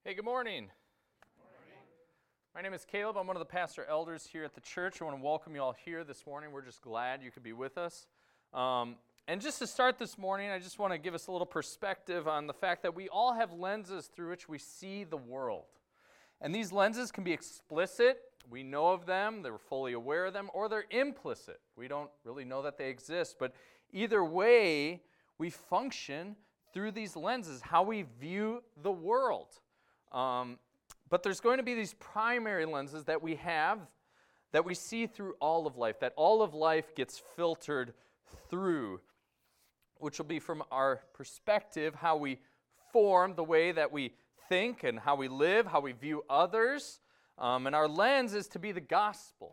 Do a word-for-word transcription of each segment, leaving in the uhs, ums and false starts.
Hey, good morning. Good morning. My name is Caleb. I'm one of the pastor elders here at the church. I want to welcome you all here this morning. We're just glad you could be with us. Um, and just to start this morning, I just want to give us a little perspective on the fact that we all have lenses through which we see the world. And these lenses can be explicit. We know of them. They're fully aware of them. Or they're implicit. We don't really know that they exist. But either way, we function through these lenses, how we view the world. Um, but there's going to be these primary lenses that we have that we see through all of life, that all of life gets filtered through, which will be from our perspective, how we form, the way that we think and how we live, how we view others. Um, and our lens is to be the gospel.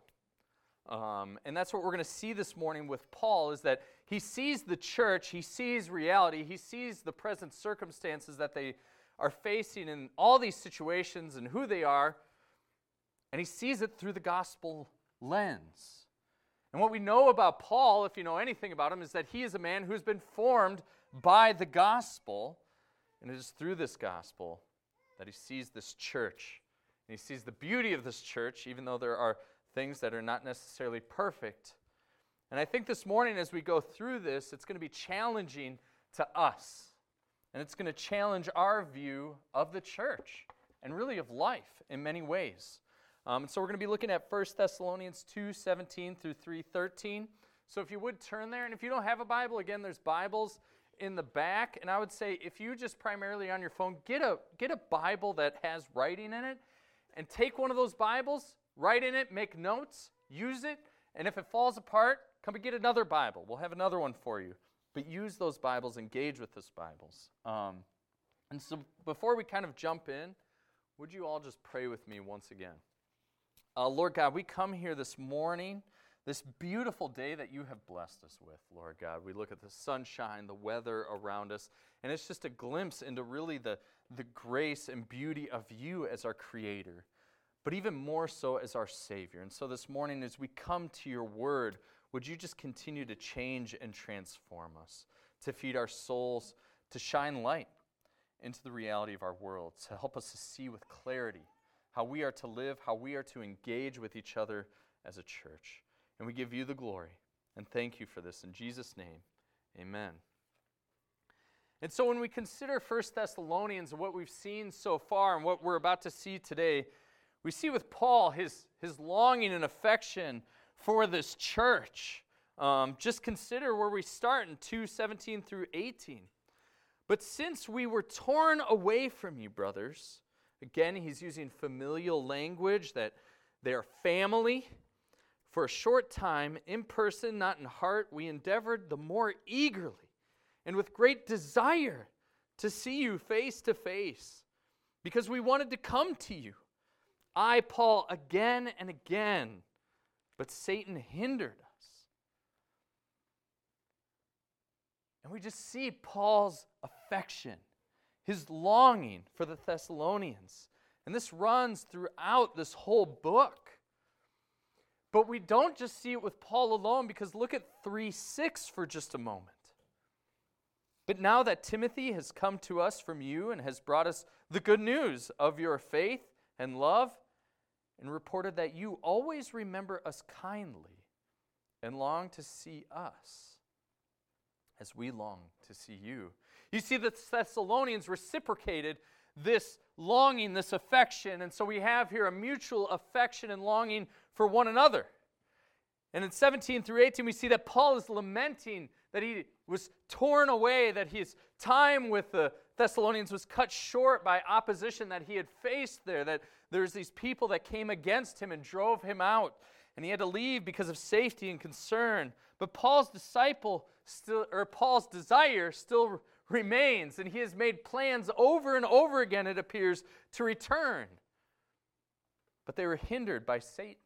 Um, and that's what we're going to see this morning with Paul, is that he sees the church, he sees reality, he sees the present circumstances that they are facing in all these situations and who they are, and he sees it through the gospel lens. And what we know about Paul, if you know anything about him, is that he is a man who's been formed by the gospel, and it is through this gospel that he sees this church. And he sees the beauty of this church, even though there are things that are not necessarily perfect. And I think this morning as we go through this, it's going to be challenging to us. And it's going to challenge our view of the church and really of life in many ways. Um, and so we're going to be looking at First Thessalonians two seventeen through three thirteen. So if you would turn there, and if you don't have a Bible, again, there's Bibles in the back. And I would say if you just primarily on your phone, get a, get a Bible that has writing in it, and take one of those Bibles, write in it, make notes, use it, and if it falls apart, come and get another Bible. We'll have another one for you. But use those Bibles, engage with those Bibles. Um, and so before we kind of jump in, would you all just pray with me once again? Uh, Lord God, we come here this morning, this beautiful day that you have blessed us with, Lord God. We look at the sunshine, the weather around us, and it's just a glimpse into really the, the grace and beauty of you as our Creator, but even more so as our Savior. And so this morning as we come to your word, would you just continue to change and transform us, to feed our souls, to shine light into the reality of our world, to help us to see with clarity how we are to live, how we are to engage with each other as a church. And we give you the glory, and thank you for this. In Jesus' name, amen. And so when we consider First Thessalonians and what we've seen so far and what we're about to see today, we see with Paul his, his longing and affection for this church. Um, just consider where we start in two seventeen through eighteen. But since we were torn away from you, brothers, again, he's using familial language, that they are family. For a short time, in person, not in heart, we endeavored the more eagerly and with great desire to see you face to face, because we wanted to come to you. I, Paul, again and again, but Satan hindered us. And we just see Paul's affection, his longing for the Thessalonians. And this runs throughout this whole book. But we don't just see it with Paul alone, because look at three six for just a moment. But now that Timothy has come to us from you and has brought us the good news of your faith and love, and reported that you always remember us kindly and long to see us as we long to see you. You see, the Thessalonians reciprocated this longing, this affection, and so we have here a mutual affection and longing for one another. And in seventeen through eighteen, we see that Paul is lamenting that he was torn away, that his time with the Thessalonians was cut short by opposition that he had faced there, that there's these people that came against him and drove him out, and he had to leave because of safety and concern. But Paul's disciple still, or Paul's desire still remains, and he has made plans over and over again, it appears, to return. But they were hindered by Satan.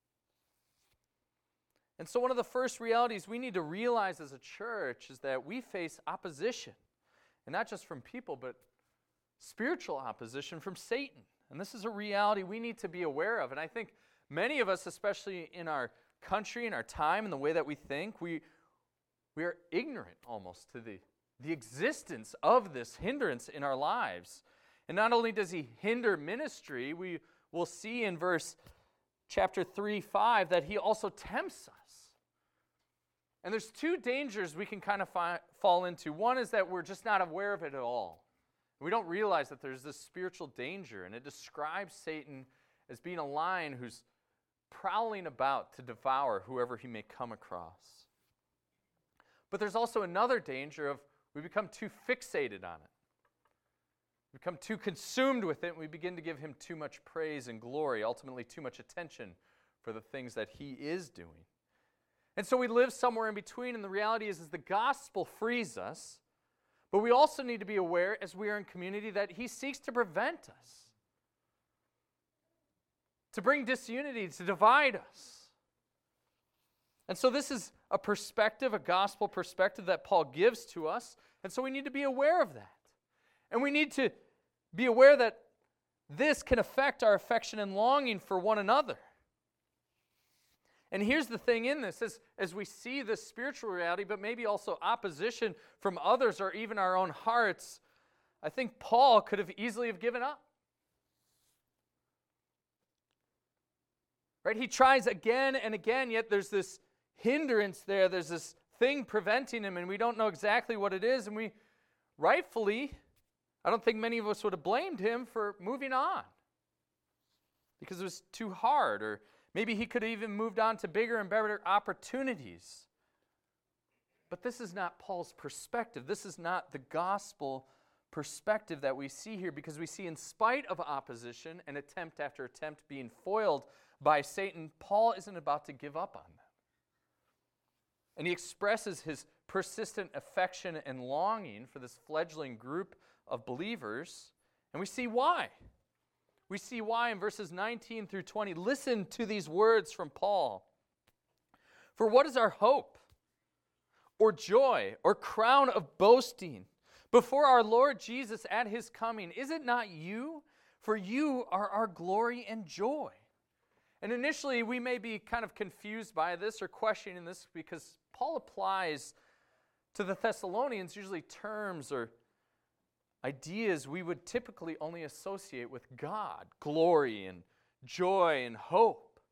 And so one of the first realities we need to realize as a church is that we face opposition, and not just from people, but spiritual opposition from Satan. And this is a reality we need to be aware of. And I think many of us, especially in our country and our time and the way that we think, we, we are ignorant almost to the, the existence of this hindrance in our lives. And not only does he hinder ministry, we will see in verse chapter three, five, that he also tempts us. And there's two dangers we can kind of fi- fall into. One is that we're just not aware of it at all. We don't realize that there's this spiritual danger, and it describes Satan as being a lion who's prowling about to devour whoever he may come across. But there's also another danger of we become too fixated on it. We become too consumed with it, and we begin to give him too much praise and glory, ultimately too much attention for the things that he is doing. And so we live somewhere in between, and the reality is, is the gospel frees us, but we also need to be aware, as we are in community, that he seeks to prevent us, to bring disunity, to divide us. And so this is a perspective, a gospel perspective that Paul gives to us, and so we need to be aware of that. And we need to be aware that this can affect our affection and longing for one another. And here's the thing in this, as, as we see this spiritual reality, but maybe also opposition from others or even our own hearts, I think Paul could have easily have given up. Right? He tries again and again, yet there's this hindrance there. There's this thing preventing him, and we don't know exactly what it is. And we rightfully, I don't think many of us would have blamed him for moving on because it was too hard, or maybe he could have even moved on to bigger and better opportunities. But this is not Paul's perspective. This is not the gospel perspective that we see here, because we see, in spite of opposition and attempt after attempt being foiled by Satan, Paul isn't about to give up on them. And he expresses his persistent affection and longing for this fledgling group of believers, and we see why. We see why in verses nineteen through twenty. Listen to these words from Paul. For what is our hope, or joy, or crown of boasting before our Lord Jesus at his coming? Is it not you? For you are our glory and joy. And initially, we may be kind of confused by this or questioning this, because Paul applies to the Thessalonians usually terms or ideas we would typically only associate with God: glory and joy and hope.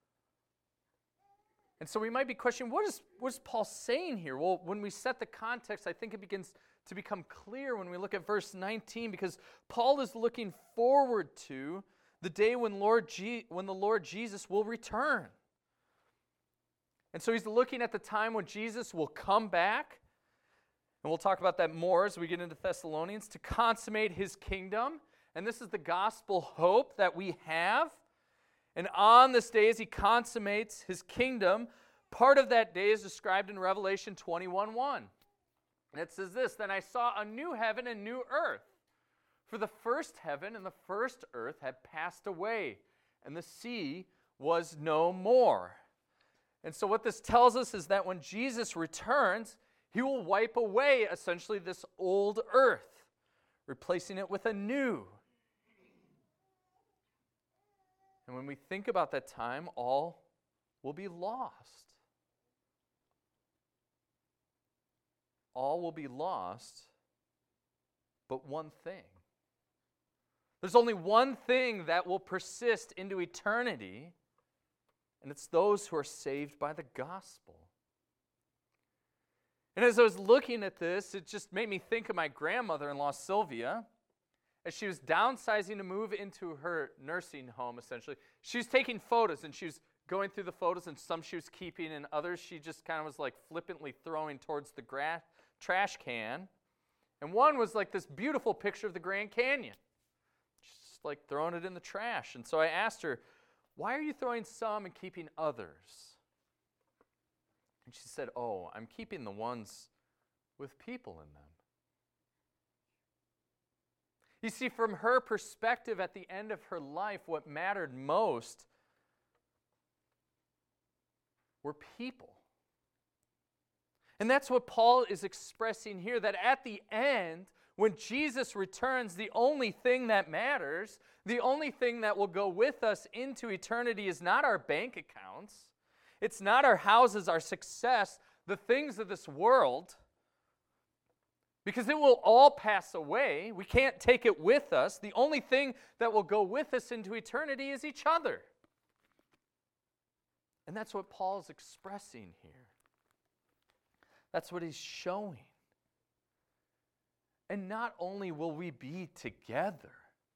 And so we might be questioning, what is, what is Paul saying here? Well, when we set the context, I think it begins to become clear when we look at verse nineteen, because Paul is looking forward to the day when Lord Je- when the Lord Jesus will return. And so he's looking at the time when Jesus will come back, and we'll talk about that more as we get into Thessalonians, to consummate his kingdom. And this is the gospel hope that we have. And on this day, as he consummates his kingdom, part of that day is described in Revelation twenty-one one. And it says this: Then I saw a new heaven and new earth. For the first heaven and the first earth had passed away, and the sea was no more. And so what this tells us is that when Jesus returns, he will wipe away essentially this old earth, replacing it with a new. And when we think about that time, all will be lost. All will be lost, but one thing. There's only one thing that will persist into eternity, and it's those who are saved by the gospel. And as I was looking at this, it just made me think of my grandmother-in-law, Sylvia, as she was downsizing to move into her nursing home, essentially. She was taking photos, and she was going through the photos, and some she was keeping, and others she just kind of was like flippantly throwing towards the gra- trash can. And one was like this beautiful picture of the Grand Canyon. She's like throwing it in the trash. And so I asked her, why are you throwing some and keeping others? And she said, oh, I'm keeping the ones with people in them. You see, from her perspective at the end of her life, what mattered most were people. And that's what Paul is expressing here, that at the end, when Jesus returns, the only thing that matters, the only thing that will go with us into eternity is not our bank accounts. It's not our houses, our success, the things of this world. Because it will all pass away. We can't take it with us. The only thing that will go with us into eternity is each other. And that's what Paul's expressing here. That's what he's showing. And not only will we be together,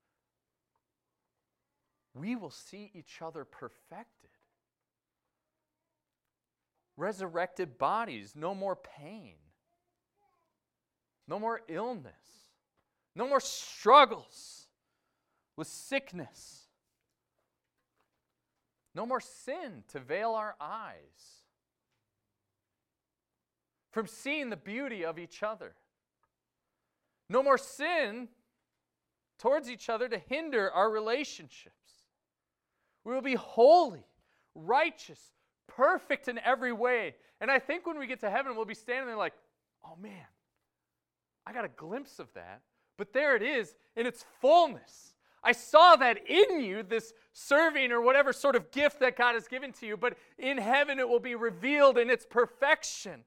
we will see each other perfected. Resurrected bodies, no more pain. No more illness. No more struggles with sickness. No more sin to veil our eyes from seeing the beauty of each other. No more sin towards each other to hinder our relationships. We will be holy, righteous, perfect in every way. And I think when we get to heaven, we'll be standing there like, oh man, I got a glimpse of that, but there it is in its fullness. I saw that in you, this serving or whatever sort of gift that God has given to you, but in heaven it will be revealed in its perfection.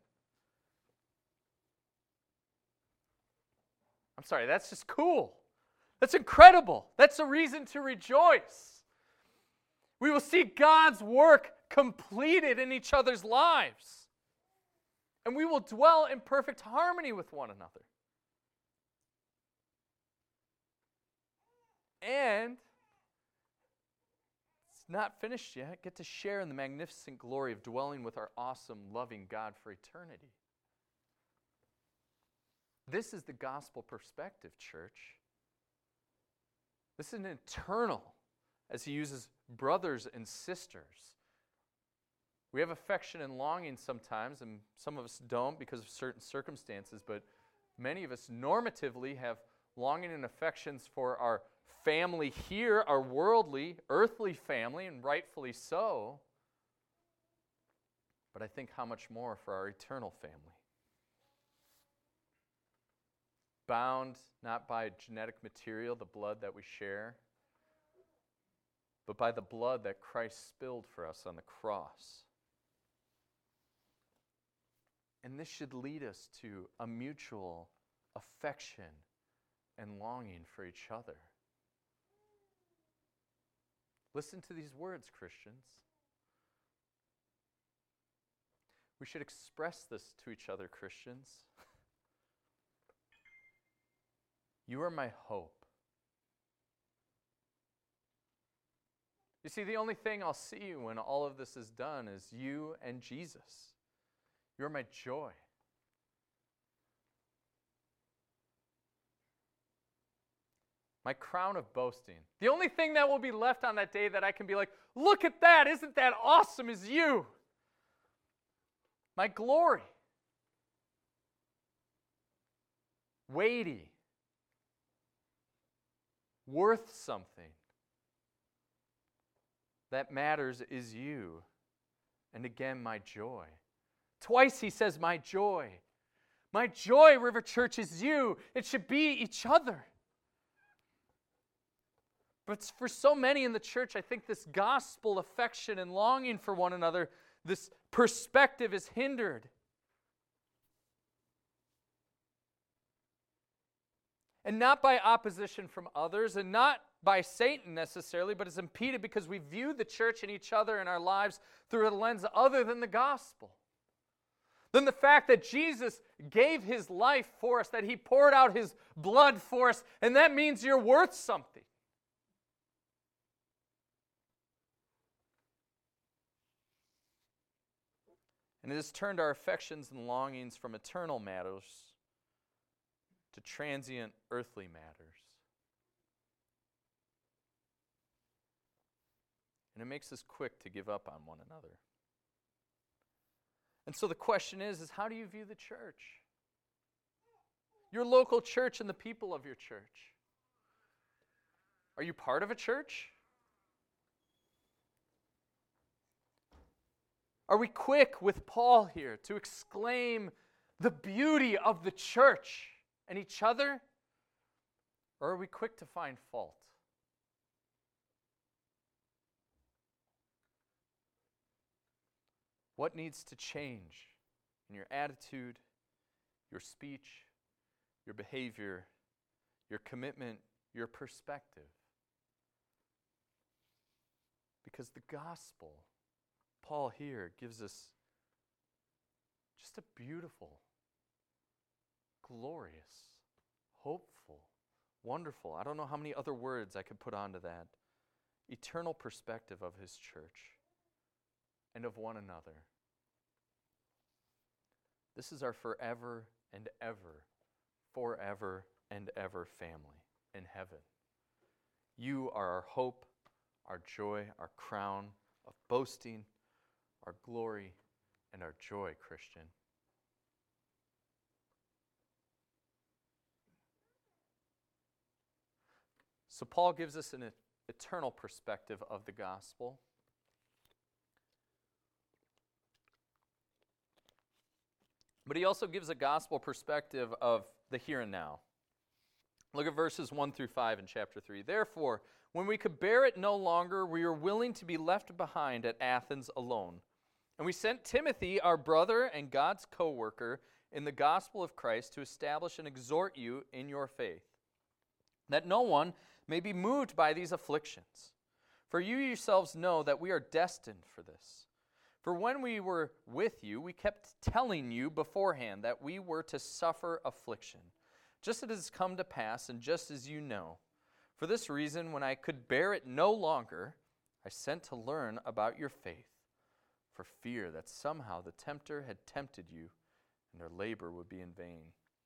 I'm sorry, that's just cool. That's incredible. That's a reason to rejoice. We will see God's work completed in each other's lives, and we will dwell in perfect harmony with one another. And it's not finished yet. Get to share in the magnificent glory of dwelling with our awesome, loving God for eternity. This is the gospel perspective, church. This is an eternal, as he uses brothers and sisters. We have affection and longing sometimes, and some of us don't because of certain circumstances, but many of us normatively have longing and affections for our family here, our worldly, earthly family, and rightfully so. But I think how much more for our eternal family. Bound not by genetic material, the blood that we share, but by the blood that Christ spilled for us on the cross. And this should lead us to a mutual affection and longing for each other. Listen to these words, Christians. We should express this to each other, Christians. You are my hope. You see, the only thing I'll see when all of this is done is you and Jesus. You're my joy. My crown of boasting. The only thing that will be left on that day that I can be like, look at that, isn't that awesome, is you. My glory. Weighty. Worth something. That matters is you. And again, my joy. Twice he says, my joy. My joy, River Church, is you. It should be each other. But for so many in the church, I think this gospel affection and longing for one another, this perspective is hindered. And not by opposition from others, and not by Satan necessarily, but is impeded because we view the church and each other in our lives through a lens other than the gospel. Than the fact that Jesus gave his life for us, that he poured out his blood for us, and that means you're worth something. And it has turned our affections and longings from eternal matters to transient earthly matters. And it makes us quick to give up on one another. And so the question is, is how do you view the church? Your local church and the people of your church. Are you part of a church? Are we quick with Paul here to exclaim the beauty of the church and each other? Or are we quick to find fault? What needs to change in your attitude, your speech, your behavior, your commitment, your perspective. Because the gospel, Paul here gives us just a beautiful, glorious, hopeful, wonderful, I don't know how many other words I could put onto that, eternal perspective of his church and of one another. This is our forever and ever, forever and ever family in heaven. You are our hope, our joy, our crown of boasting, our glory, and our joy, Christian. So Paul gives us an eternal perspective of the gospel. But he also gives a gospel perspective of the here and now. Look at verses one through five in chapter three. Therefore, when we could bear it no longer, we were willing to be left behind at Athens alone. And we sent Timothy, our brother and God's co-worker in the gospel of Christ, to establish and exhort you in your faith, that no one may be moved by these afflictions. For you yourselves know that we are destined for this. For when we were with you, we kept telling you beforehand that we were to suffer affliction, just as it has come to pass, and just as you know. For this reason, when I could bear it no longer, I sent to learn about your faith, for fear that somehow the tempter had tempted you, and our labor would be in vain.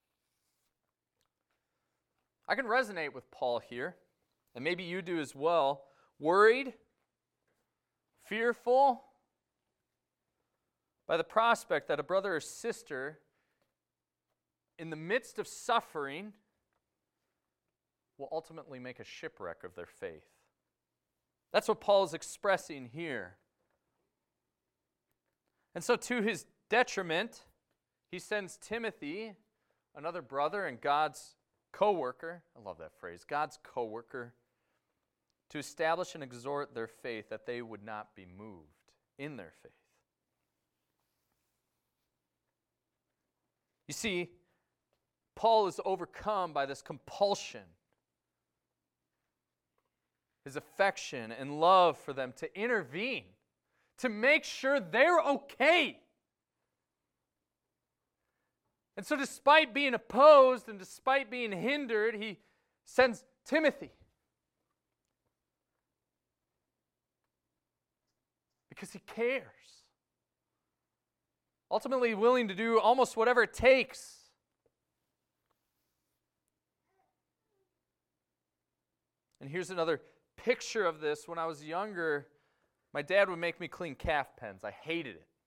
I can resonate with Paul here, and maybe you do as well. Worried, fearful, by the prospect that a brother or sister in the midst of suffering will ultimately make a shipwreck of their faith. That's what Paul is expressing here. And so to his detriment, he sends Timothy, another brother and God's co-worker, I love that phrase, God's co-worker, to establish and exhort their faith, that they would not be moved in their faith. You see, Paul is overcome by this compulsion, his affection and love for them, to intervene, to make sure they're okay. And so despite being opposed and despite being hindered, he sends Timothy. Because he cares. Ultimately willing to do almost whatever it takes. And here's another picture of this. When I was younger, my dad would make me clean calf pens. I hated it.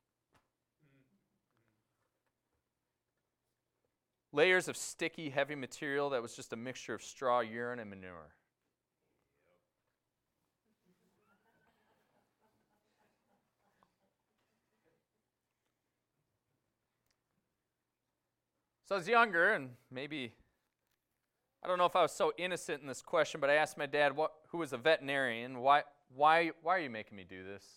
Layers of sticky, heavy material that was just a mixture of straw, urine, and manure. So I was younger, and maybe, I don't know if I was so innocent in this question, but I asked my dad, what, who was a veterinarian, why, why, why are you making me do this?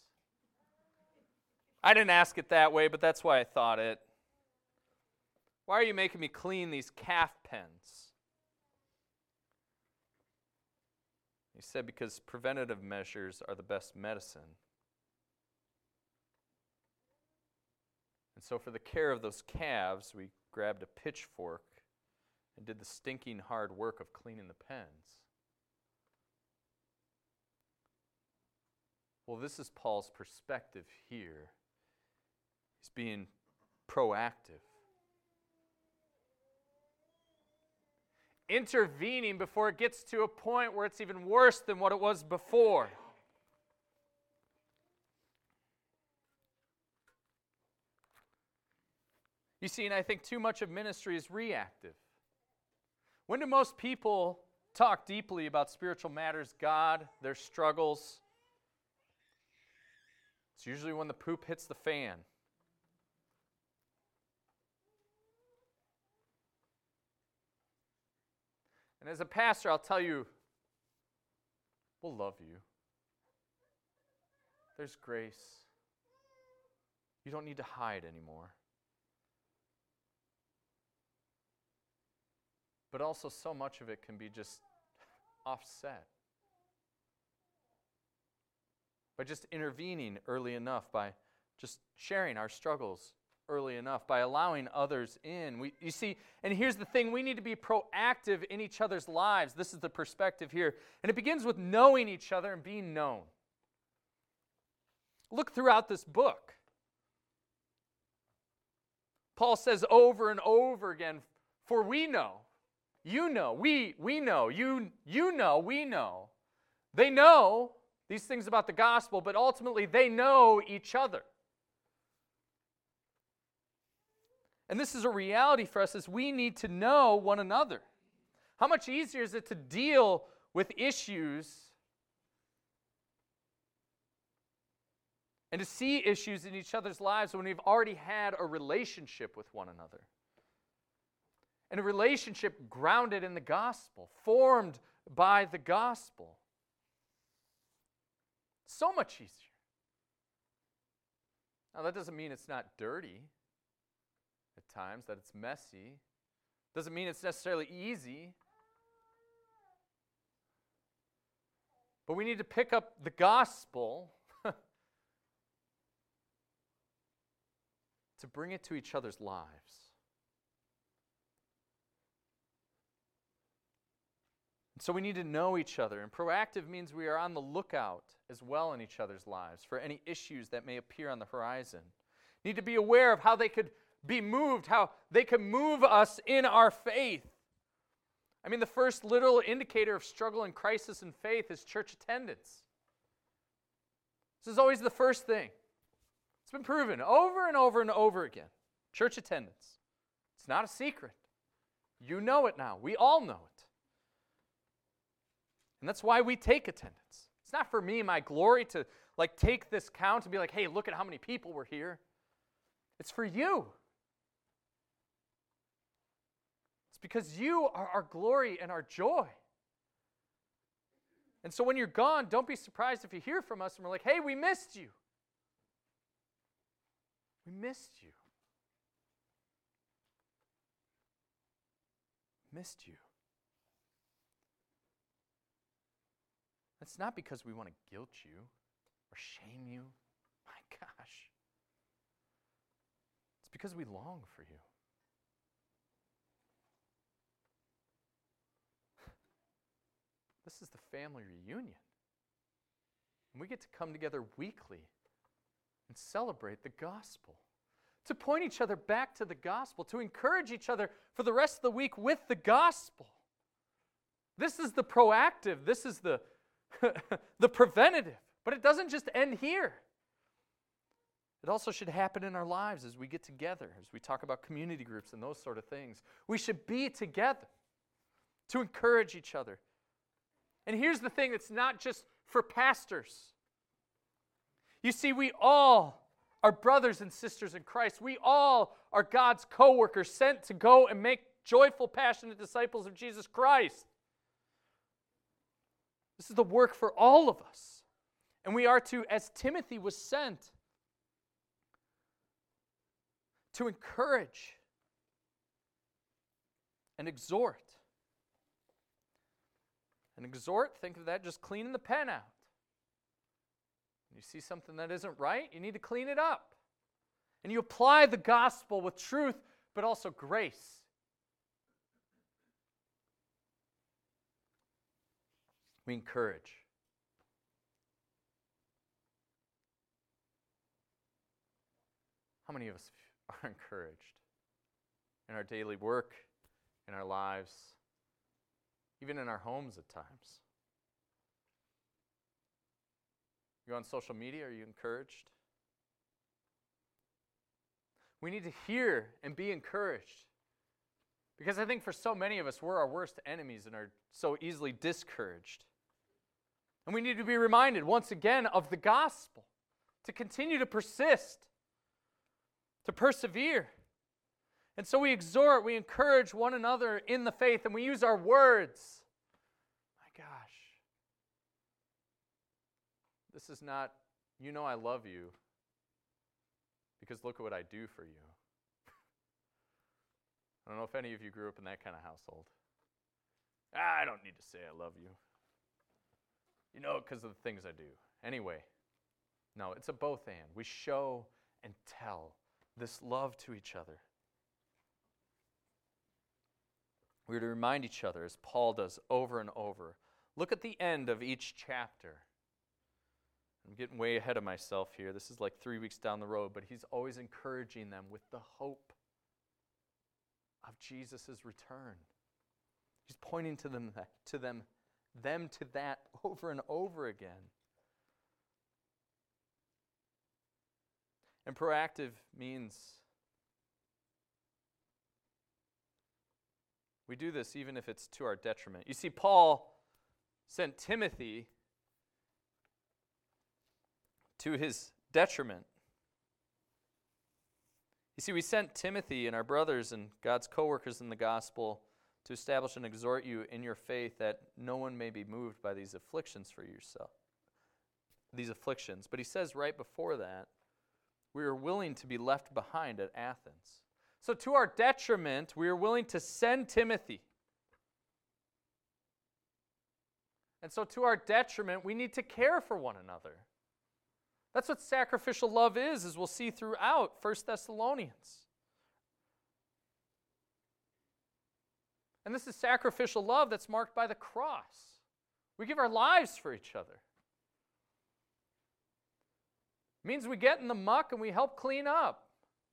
I didn't ask it that way, but that's why I thought it. Why are you making me clean these calf pens? He said, because preventative measures are the best medicine. And so for the care of those calves, we grabbed a pitchfork and did the stinking hard work of cleaning the pens. Well, this is Paul's perspective here. He's being proactive. Intervening before it gets to a point where it's even worse than what it was before. You see, and I think too much of ministry is reactive. When do most people talk deeply about spiritual matters, God, their struggles? It's usually when the poop hits the fan. And as a pastor, I'll tell you, we'll love you. There's grace. You don't need to hide anymore. but also so much of it can be just offset. By just intervening early enough, by just sharing our struggles early enough, by allowing others in. We, you see, and here's the thing, we need to be proactive in each other's lives. This is the perspective here. And it begins with knowing each other and being known. Look throughout this book. Paul says over and over again, for we know, you know, we, we know, you, you know, we know. They know these things about the gospel, but ultimately they know each other. And this is a reality for us, is we need to know one another. How much easier is it to deal with issues and to see issues in each other's lives when we've already had a relationship with one another? And a relationship grounded in the gospel, formed by the gospel. So much easier. Now, that doesn't mean it's not dirty at times, that it's messy. Doesn't mean it's necessarily easy. But we need to pick up the gospel to bring it to each other's lives. So we need to know each other. And proactive means we are on the lookout as well in each other's lives for any issues that may appear on the horizon. Need to be aware of how they could be moved, how they can move us in our faith. I mean, the first literal indicator of struggle and crisis in faith is church attendance. This is always the first thing. It's been proven over and over and over again. Church attendance. It's not a secret. You know it now. We all know it. And that's why we take attendance. It's not for me, my glory, to like take this count and be like, hey, look at how many people were here. It's for you. It's because you are our glory and our joy. And so when you're gone, don't be surprised if you hear from us and we're like, hey, we missed you. We missed you. Missed you. That's not because we want to guilt you or shame you. My gosh. It's because we long for you. This is the family reunion. And we get to come together weekly and celebrate the gospel. To point each other back to the gospel. To encourage each other for the rest of the week with the gospel. This is the proactive. This is the the preventative. But it doesn't just end here. It also should happen in our lives as we get together, as we talk about community groups and those sort of things. We should be together to encourage each other. And here's the thing, it's not just for pastors. You see, we all are brothers and sisters in Christ. We all are God's co-workers sent to go and make joyful, passionate disciples of Jesus Christ. This is the work for all of us. And we are to, as Timothy was sent, to encourage and exhort. And exhort, think of that just cleaning the pen out. When you see something that isn't right, you need to clean it up. And you apply the gospel with truth, but also grace. We encourage. How many of us are encouraged in our daily work, in our lives, even in our homes at times? You on social media, are you encouraged? We need to hear and be encouraged. Because I think for so many of us, we're our worst enemies and are so easily discouraged. And we need to be reminded once again of the gospel, to continue to persist, to persevere. And so we exhort, we encourage one another in the faith, and we use our words. My gosh. This is not, you know I love you, because look at what I do for you. I don't know if any of you grew up in that kind of household. Ah, I don't need to say I love you. You know it because of the things I do. Anyway, no, it's a both and. We show and tell this love to each other. We're to remind each other, as Paul does over and over. Look at the end of each chapter. I'm getting way ahead of myself here. This is like three weeks down the road, but he's always encouraging them with the hope of Jesus' return. He's pointing to them, to them, them to that over and over again. And proactive means we do this even if it's to our detriment. You see, Paul sent Timothy to his detriment. You see, we sent Timothy and our brothers and God's co-workers in the gospel to establish and exhort you in your faith, that no one may be moved by these afflictions for yourself. These afflictions. But he says right before that, we are willing to be left behind at Athens. So to our detriment, we are willing to send Timothy. And so to our detriment, we need to care for one another. That's what sacrificial love is, as we'll see throughout First Thessalonians. And this is sacrificial love that's marked by the cross. We give our lives for each other. It means we get in the muck and we help clean up.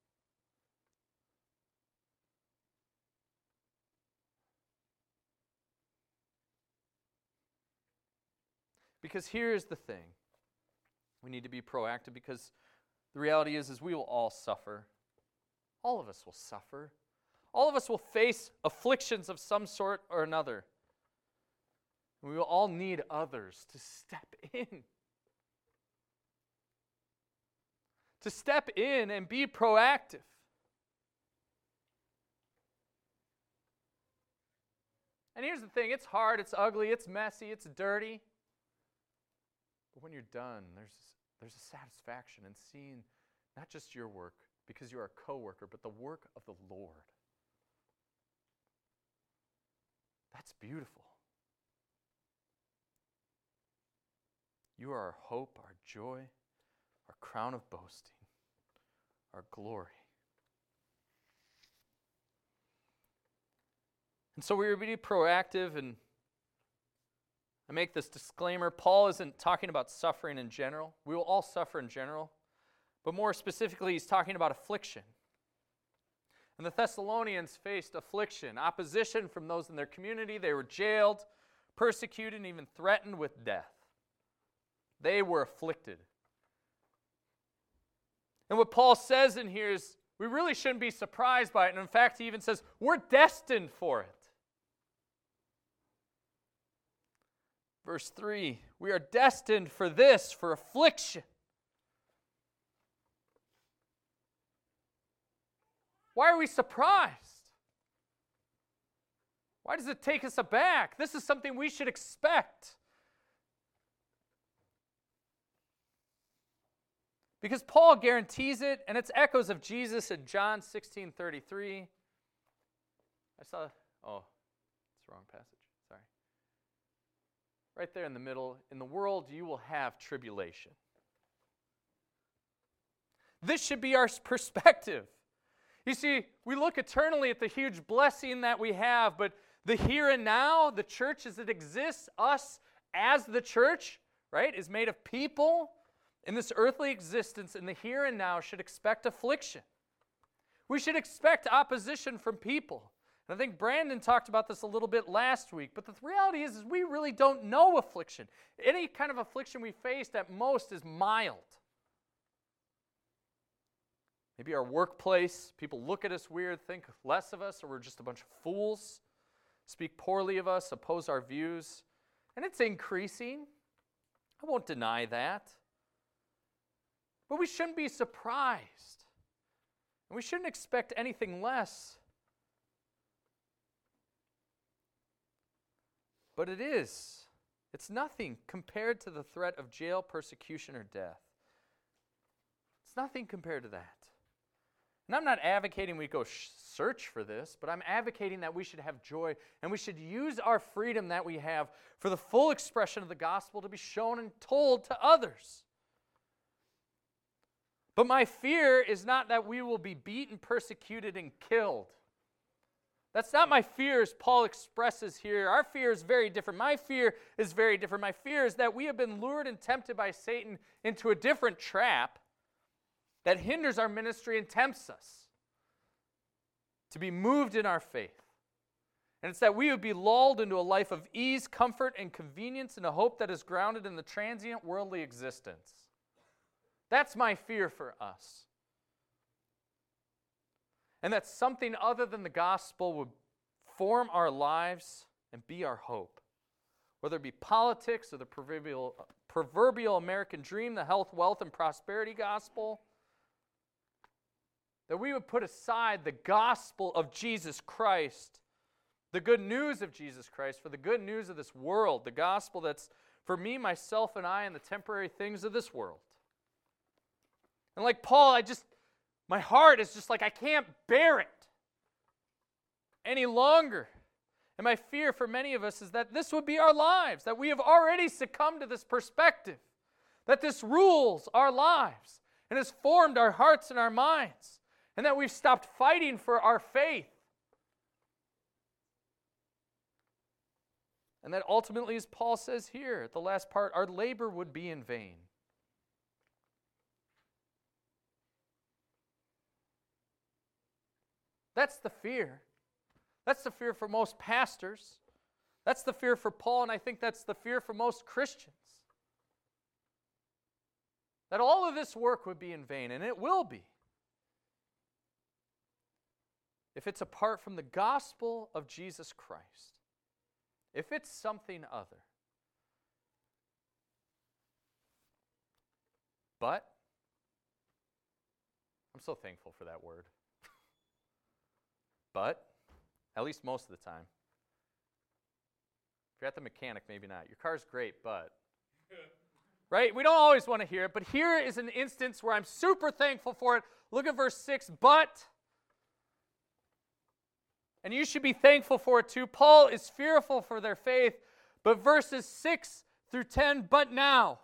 Because here's the thing. We need to be proactive, because the reality is, is we will all suffer. All of us will suffer. All of us will face afflictions of some sort or another. And we will all need others to step in. To step in and be proactive. And here's the thing, it's hard, it's ugly, it's messy, it's dirty. But when you're done, there's there's a satisfaction in seeing not just your work, because you're a co-worker, but the work of the Lord. That's beautiful. You are our hope, our joy, our crown of boasting, our glory. And so we are to be proactive, and I make this disclaimer. Paul isn't talking about suffering in general. We will all suffer in general. But more specifically, he's talking about affliction. And the Thessalonians faced affliction, opposition from those in their community. They were jailed, persecuted, and even threatened with death. They were afflicted. And what Paul says in here is, we really shouldn't be surprised by it. And in fact, he even says, we're destined for it. Verse three, we are destined for this, for affliction. Why are we surprised? Why does it take us aback? This is something we should expect. Because Paul guarantees it, and it's echoes of Jesus in John sixteen thirty-three. I saw, oh, it's the wrong passage. Sorry. Right there in the middle, in the world you will have tribulation. This should be our perspective. You see, we look eternally at the huge blessing that we have, but the here and now, the church as it exists, us as the church, right, is made of people in this earthly existence, and the here and now should expect affliction. We should expect opposition from people. And I think Brandon talked about this a little bit last week, but the reality is, is we really don't know affliction. Any kind of affliction we faced at most is mild. Maybe our workplace, people look at us weird, think less of us, or we're just a bunch of fools, speak poorly of us, oppose our views. And it's increasing. I won't deny that. But we shouldn't be surprised. And we shouldn't expect anything less. But it is. It's nothing compared to the threat of jail, persecution, or death. It's nothing compared to that. And I'm not advocating we go sh- search for this, but I'm advocating that we should have joy and we should use our freedom that we have for the full expression of the gospel to be shown and told to others. But my fear is not that we will be beaten, persecuted, and killed. That's not my fear as Paul expresses here. Our fear is very different. My fear is very different. My fear is that we have been lured and tempted by Satan into a different trap that hinders our ministry and tempts us to be moved in our faith. And it's that we would be lulled into a life of ease, comfort, and convenience in a hope that is grounded in the transient worldly existence. That's my fear for us. And that something other than the gospel would form our lives and be our hope. Whether it be politics or the proverbial, proverbial American dream, the health, wealth, and prosperity gospel, that we would put aside the gospel of Jesus Christ, the good news of Jesus Christ, for the good news of this world, the gospel that's for me, myself, and I, and the temporary things of this world. And like Paul, I just, my heart is just like, I can't bear it any longer. And my fear for many of us is that this would be our lives, that we have already succumbed to this perspective, that this rules our lives and has formed our hearts and our minds. And that we've stopped fighting for our faith. And that ultimately, as Paul says here at the last part, our labor would be in vain. That's the fear. That's the fear for most pastors. That's the fear for Paul, and I think that's the fear for most Christians. That all of this work would be in vain, and it will be. If it's apart from the gospel of Jesus Christ, if it's something other. But, I'm so thankful for that word. But, at least most of the time. If you're at the mechanic, maybe not. Your car's great, but. Right? We don't always want to hear it, but here is an instance where I'm super thankful for it. Look at verse six, but. And you should be thankful for it too. Paul is fearful for their faith, but verses six through ten, but now.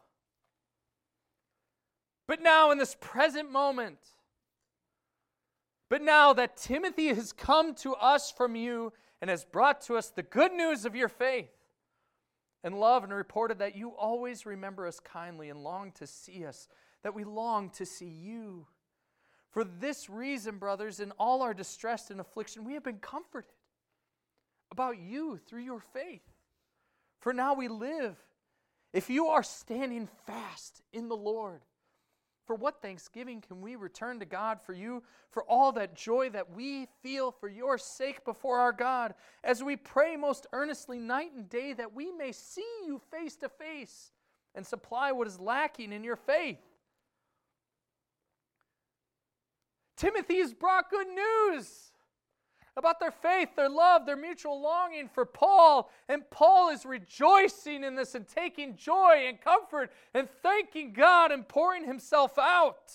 But now in this present moment. But now that Timothy has come to us from you and has brought to us the good news of your faith and love, and reported that you always remember us kindly and long to see us, that we long to see you. For this reason, brothers, in all our distress and affliction, we have been comforted about you through your faith. For now we live, if you are standing fast in the Lord. For what thanksgiving can we return to God for you, for all that joy that we feel for your sake before our God, as we pray most earnestly night and day that we may see you face to face and supply what is lacking in your faith. Timothy has brought good news about their faith, their love, their mutual longing for Paul. And Paul is rejoicing in this and taking joy and comfort and thanking God and pouring himself out.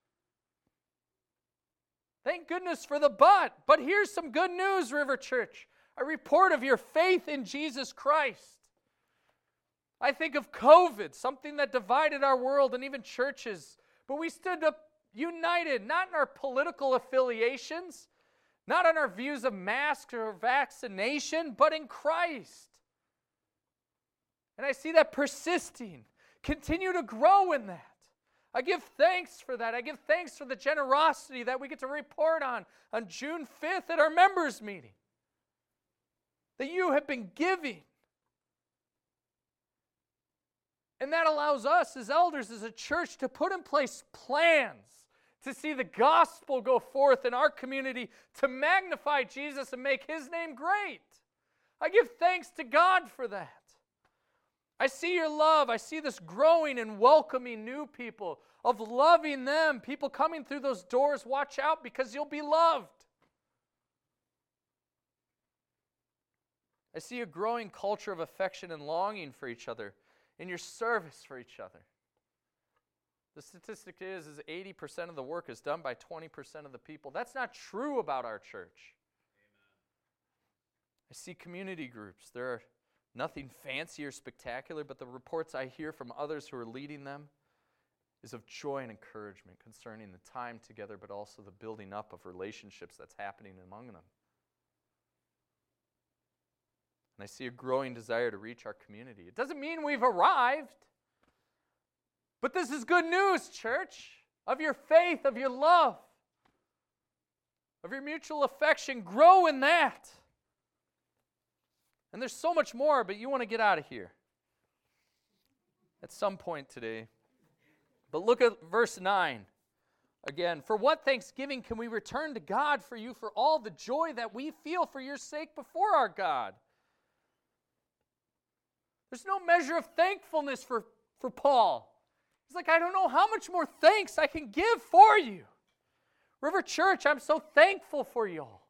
Thank goodness for the but. But here's some good news, River Church. A report of your faith in Jesus Christ. I think of COVID, something that divided our world and even churches. But we stood up united, not in our political affiliations, not on our views of masks or vaccination, but in Christ. And I see that persisting. Continue to grow in that. I give thanks for that. I give thanks for the generosity that we get to report on on June fifth at our members' meeting. That you have been giving. And that allows us as elders, as a church, to put in place plans to see the gospel go forth in our community, to magnify Jesus and make his name great. I give thanks to God for that. I see your love. I see this growing and welcoming new people, of loving them. People coming through those doors, watch out because you'll be loved. I see a growing culture of affection and longing for each other in your service for each other. The statistic is, is eighty percent of the work is done by twenty percent of the people. That's not true about our church. Amen. I see community groups. They're nothing fancy or spectacular, but the reports I hear from others who are leading them is of joy and encouragement concerning the time together, but also the building up of relationships that's happening among them. And I see a growing desire to reach our community. It doesn't mean we've arrived, but this is good news, church, of your faith, of your love, of your mutual affection. Grow in that. And there's so much more, but you want to get out of here at some point today. But look at verse nine again. For what thanksgiving can we return to God for you for all the joy that we feel for your sake before our God? There's no measure of thankfulness for, for Paul. He's like, I don't know how much more thanks I can give for you. River Church, I'm so thankful for you all.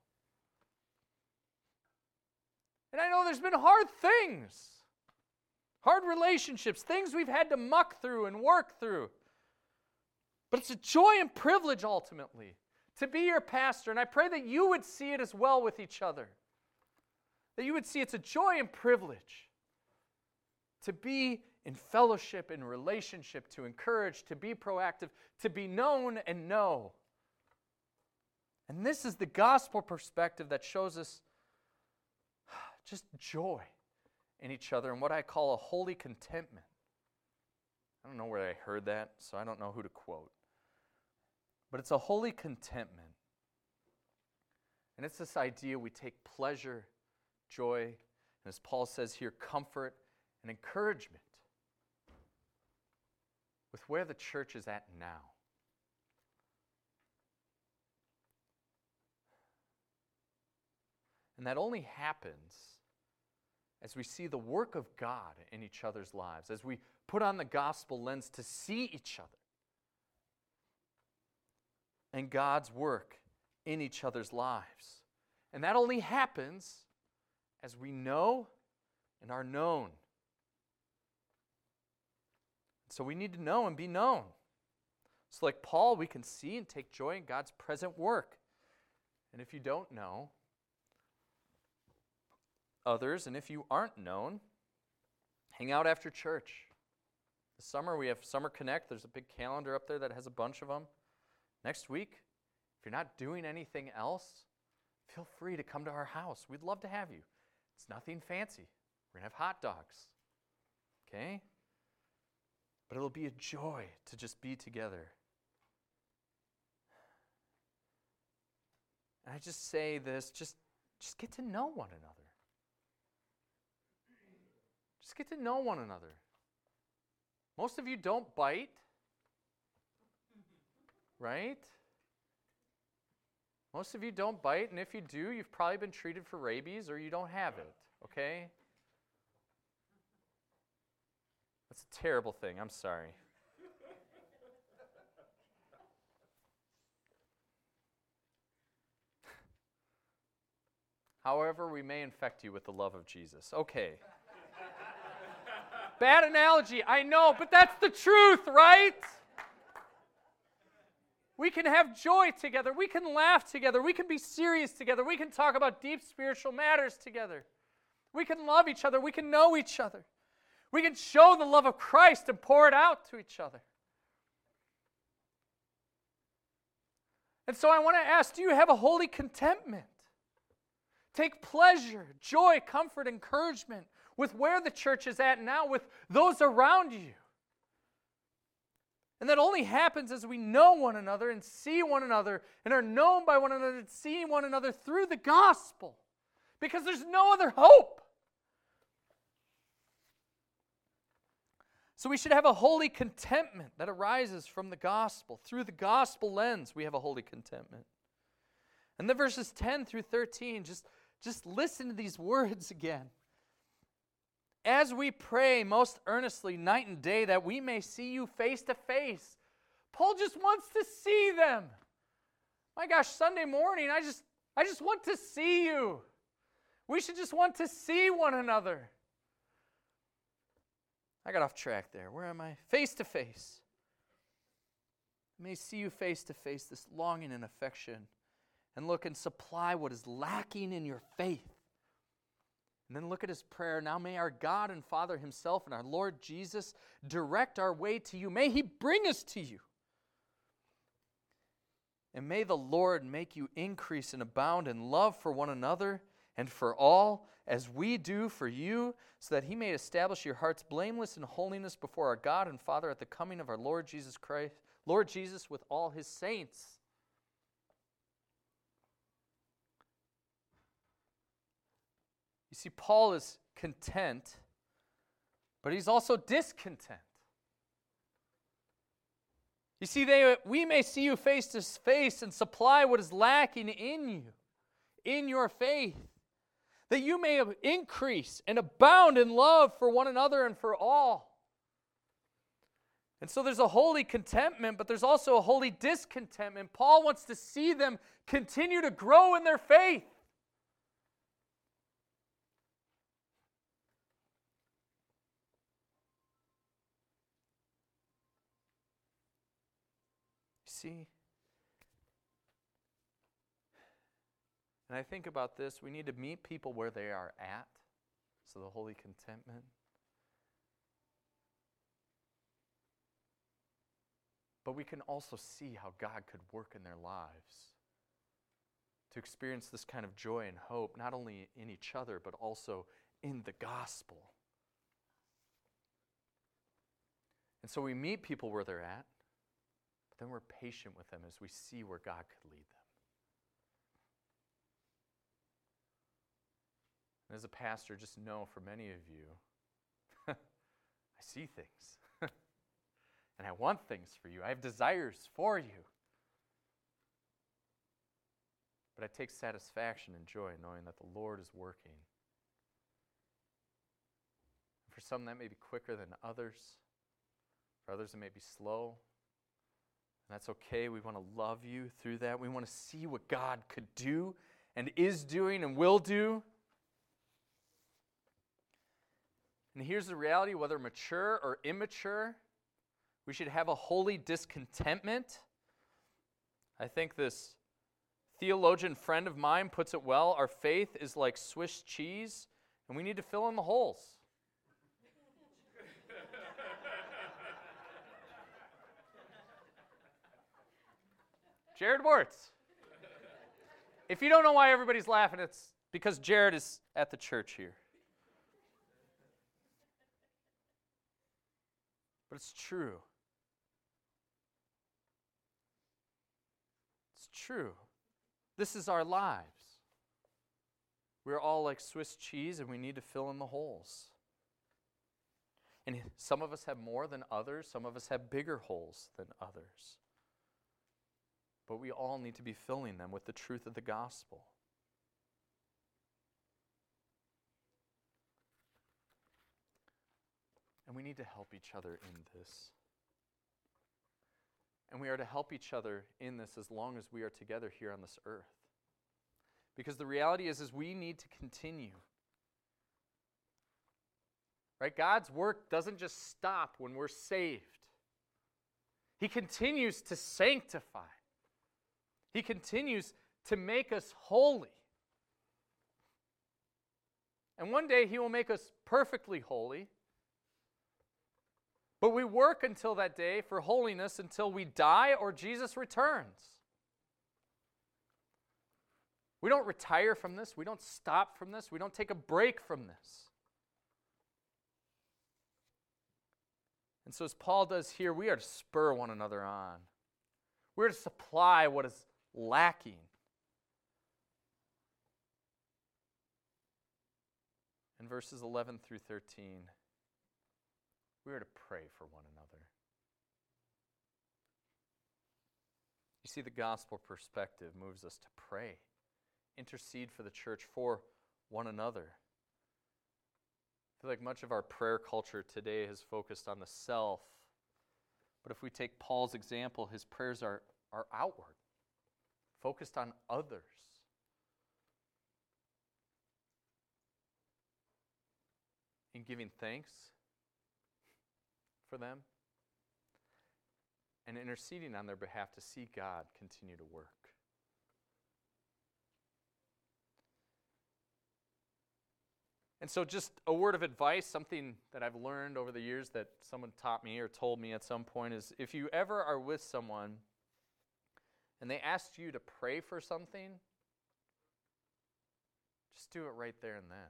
And I know there's been hard things, hard relationships, things we've had to muck through and work through. But it's a joy and privilege ultimately to be your pastor. And I pray that you would see it as well with each other. That you would see it's a joy and privilege to be in fellowship, in relationship, to encourage, to be proactive, to be known and know. And this is the gospel perspective that shows us just joy in each other and what I call a holy contentment. I don't know where I heard that, so I don't know who to quote. But it's a holy contentment. And it's this idea we take pleasure, joy, and as Paul says here, comfort and encouragement with where the church is at now. And that only happens as we see the work of God in each other's lives, as we put on the gospel lens to see each other and God's work in each other's lives. And that only happens as we know and are known. So we need to know and be known. So like Paul, we can see and take joy in God's present work. And if you don't know others, and if you aren't known, hang out after church. This summer we have Summer Connect. There's a big calendar up there that has a bunch of them. Next week, if you're not doing anything else, feel free to come to our house. We'd love to have you. It's nothing fancy. We're going to have hot dogs. Okay? But it'll be a joy to just be together. And I just say this, just, just get to know one another. Just get to know one another. Most of you don't bite, right? Most of you don't bite, and if you do, you've probably been treated for rabies or you don't have it, okay? That's a terrible thing. I'm sorry. However, we may infect you with the love of Jesus. Okay. Bad analogy, I know, but that's the truth, right? We can have joy together. We can laugh together. We can be serious together. We can talk about deep spiritual matters together. We can love each other. We can know each other. We can show the love of Christ and pour it out to each other. And so I want to ask, do you have a holy contentment? Take pleasure, joy, comfort, encouragement with where the church is at now, with those around you. And that only happens as we know one another and see one another and are known by one another and see one another through the gospel. Because there's no other hope. So we should have a holy contentment that arises from the gospel. Through the gospel lens, we have a holy contentment. And then verses ten through thirteen, just, just listen to these words again. As we pray most earnestly night and day that we may see you face to face. Paul just wants to see them. My gosh, Sunday morning, I just, I just want to see you. We should just want to see one another. I got off track there. Where am I? Face to face. may see you face to face, this longing and affection, and look and supply what is lacking in your faith. And then look at his prayer. Now may our God and Father himself and our Lord Jesus direct our way to you. May he bring us to you. And may the Lord make you increase and abound in love for one another and for all, as we do for you, so that he may establish your hearts blameless in holiness before our God and Father at the coming of our Lord Jesus Christ, Lord Jesus with all his saints. You see, Paul is content, but he's also discontent. You see, they, we may see you face to face and supply what is lacking in you, in your faith, that you may increase and abound in love for one another and for all. And so there's a holy contentment, but there's also a holy discontentment. Paul wants to see them continue to grow in their faith. See? And I think about this, we need to meet people where they are at, so the holy contentment. But we can also see how God could work in their lives to experience this kind of joy and hope, not only in each other, but also in the gospel. And so we meet people where they're at, but then we're patient with them as we see where God could lead them. And as a pastor, just know for many of you, I see things. And I want things for you. I have desires for you. But I take satisfaction and joy knowing that the Lord is working. For some, that may be quicker than others. For others, it may be slow. And that's okay. We want to love you through that. We want to see what God could do and is doing and will do. And here's the reality, whether mature or immature, we should have a holy discontentment. I think this theologian friend of mine puts it well. Our faith is like Swiss cheese, and we need to fill in the holes. Jared Wertz. If you don't know why everybody's laughing, it's because Jared is at the church here. But it's true. It's true. This is our lives. We're all like Swiss cheese, and we need to fill in the holes. And some of us have more than others. Some of us have bigger holes than others. But we all need to be filling them with the truth of the gospel. And we need to help each other in this. And we are to help each other in this as long as we are together here on this earth. Because the reality is, is we need to continue. Right? God's work doesn't just stop when we're saved. He continues to sanctify. He continues to make us holy. And one day He will make us perfectly holy. But we work until that day for holiness until we die or Jesus returns. We don't retire from this. We don't stop from this. We don't take a break from this. And so as Paul does here, we are to spur one another on. We're to supply what is lacking. In verses eleven through thirteen, we are to pray for one another. You see, the gospel perspective moves us to pray, intercede for the church, for one another. I feel like much of our prayer culture today has focused on the self. But if we take Paul's example, his prayers are, are outward, focused on others. In giving thanks for them. and interceding on their behalf to see God continue to work. And so just a word of advice, something that I've learned over the years that someone taught me or told me at some point is, if you ever are with someone and they ask you to pray for something, just do it right there and then.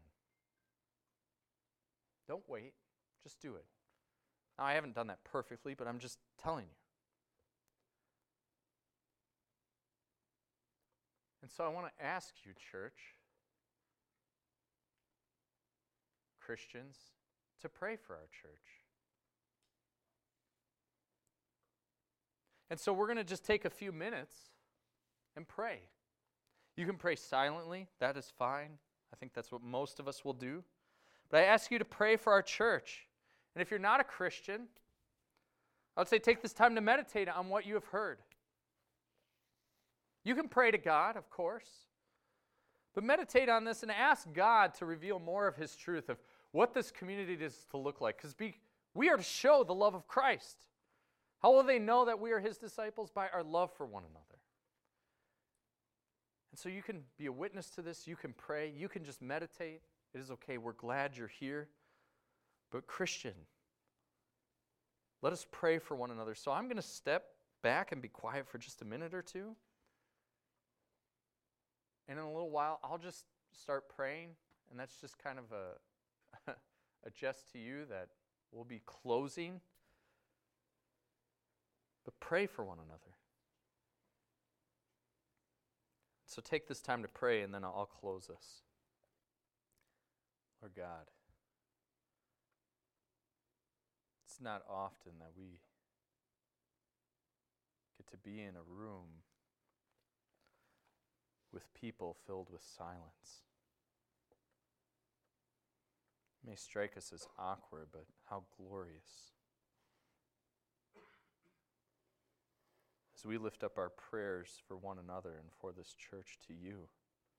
Don't wait. Just do it. Now, I haven't done that perfectly, but I'm just telling you. And so I want to ask you, church, Christians, to pray for our church. And so we're going to just take a few minutes and pray. You can pray silently. That is fine. I think that's what most of us will do. But I ask you to pray for our church. And if you're not a Christian, I would say take this time to meditate on what you have heard. You can pray to God, of course. But meditate on this and ask God to reveal more of His truth of what this community is to look like. Because we are to show the love of Christ. How will they know that we are His disciples? By our love for one another. And so you can be a witness to this. You can pray. You can just meditate. It is okay. We're glad you're here. But Christian, let us pray for one another. So I'm going to step back and be quiet for just a minute or two. And in a little while, I'll just start praying. And that's just kind of a, a jest to you that we'll be closing. But pray for one another. So take this time to pray, and then I'll, I'll close this. Lord God, it's not often that we get to be in a room with people filled with silence. It may strike us as awkward, but how glorious. As we lift up our prayers for one another and for this church to you,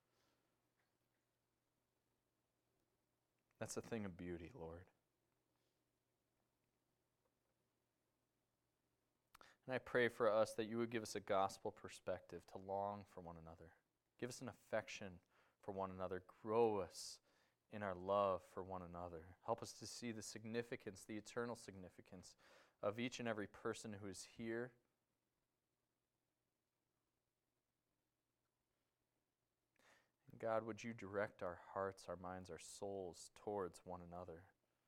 that's a thing of beauty, Lord. And I pray for us that you would give us a gospel perspective to long for one another. Give us an affection for one another. Grow us in our love for one another. Help us to see the significance, the eternal significance of each and every person who is here. And God, would you direct our hearts, our minds, our souls towards one another?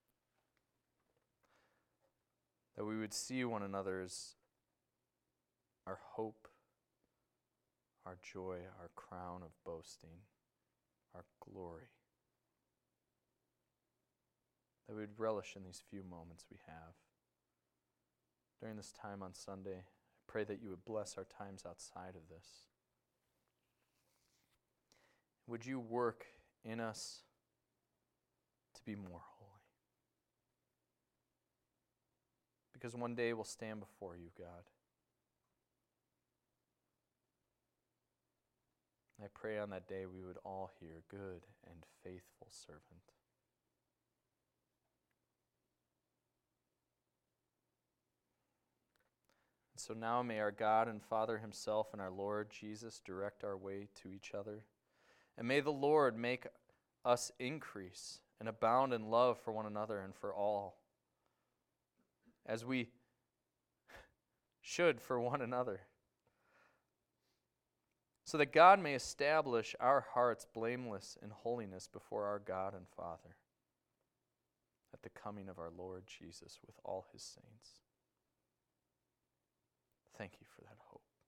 That we would see one another as our hope, our joy, our crown of boasting, our glory. That we would relish in these few moments we have. During this time on Sunday, I pray that you would bless our times outside of this. Would you work in us to be more holy? Because one day we'll stand before you, God. I pray on that day we would all hear, good and faithful servant. And so now may our God and Father himself and our Lord Jesus direct our way to each other. And may the Lord make us increase and abound in love for one another and for all, as we should for one another, so that God may establish our hearts blameless in holiness before our God and Father at the coming of our Lord Jesus with all his saints. Thank you for that hope.